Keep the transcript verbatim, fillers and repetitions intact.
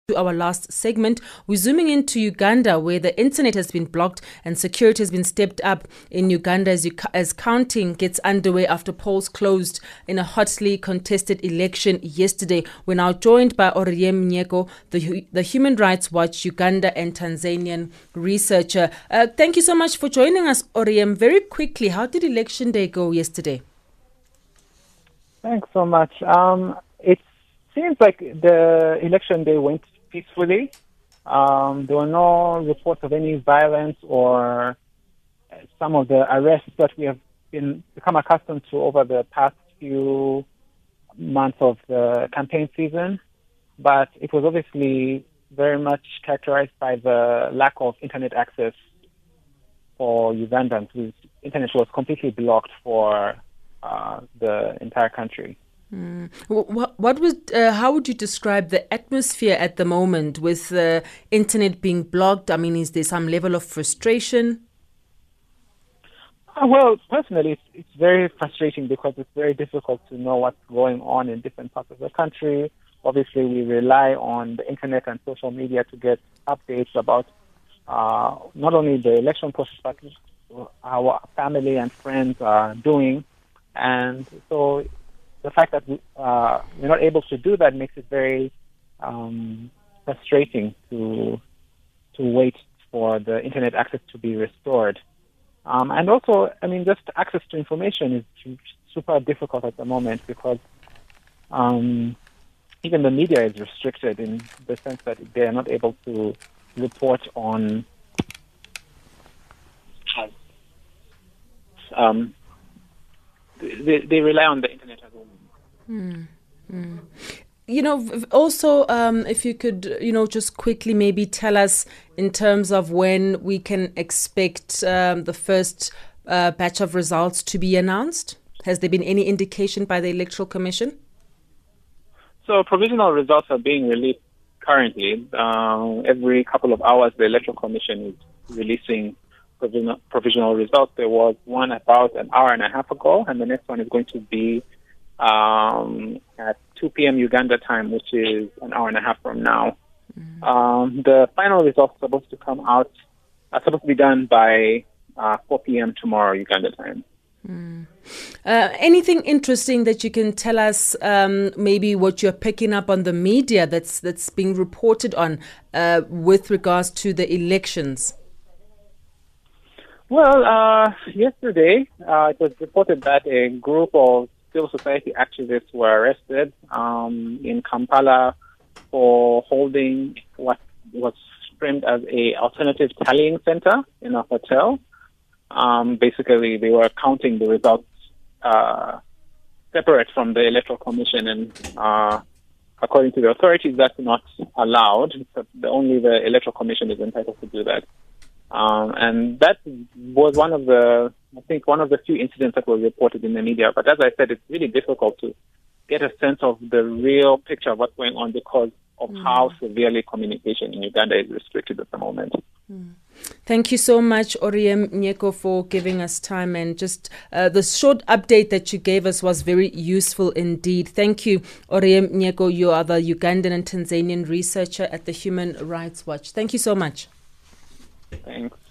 To our last segment, we're zooming into Uganda, where the internet has been blocked and security has been stepped up in Uganda as, you, as counting gets underway after polls closed in a hotly contested election yesterday. We're now joined by Oriem Nyeko, the, the Human Rights Watch Uganda and Tanzanian researcher. Uh, thank you so much for joining us, Oriem. Very quickly, how did election day go yesterday? Thanks so much. Um, it seems like the election day went peacefully. Um, there were no reports of any violence or some of the arrests that we have been become accustomed to over the past few months of the campaign season. But it was obviously very much characterized by the lack of internet access for Ugandans, whose internet was completely blocked for uh, the entire country. Mm. What, what was? Uh, how would you describe the atmosphere at the moment with the internet being blocked? I mean, is there some level of frustration? Uh, well, personally, it's, it's very frustrating because it's very difficult to know what's going on in different parts of the country. Obviously, we rely on the internet and social media to get updates about uh, not only the election process, but how family and friends are doing. And so the fact that we, uh, we're not able to do that makes it very um, frustrating to to wait for the internet access to be restored. Um, and also, I mean, just access to information is super difficult at the moment because um, even the media is restricted in the sense that they are not able to report on um, They, they rely on the internet as well. Mm, mm. You know, also, um, if you could, you know, just quickly maybe tell us in terms of when we can expect um, the first uh, batch of results to be announced. Has there been any indication by the Electoral Commission? So provisional results are being released currently. Uh, every couple of hours, the Electoral Commission is releasing Provisional, provisional results. There was one about an hour and a half ago, and the next one is going to be um, at two p.m. Uganda time, which is an hour and a half from now. Mm. Um, the final results are supposed to come out, are supposed to be done by uh, four p.m. tomorrow Uganda time. Mm. Uh, anything interesting that you can tell us, um, maybe what you're picking up on the media that's that's being reported on uh, with regards to the elections? Well, uh, yesterday uh, it was reported that a group of civil society activists were arrested um, in Kampala for holding what was framed as a alternative tallying center in a hotel. Um, basically, they were counting the results uh, separate from the Electoral Commission, and uh, according to the authorities, that's not allowed. The, only the Electoral Commission is entitled to do that. Um, and that was one of the, I think, one of the few incidents that were reported in the media. But as I said, it's really difficult to get a sense of the real picture of what's going on because of mm. how severely communication in Uganda is restricted at the moment. Mm. Thank you so much, Oriem Nyeko, for giving us time. And just uh, the short update that you gave us was very useful indeed. Thank you, Oriem Nyeko. You are the Ugandan and Tanzanian researcher at the Human Rights Watch. Thank you so much. Thanks.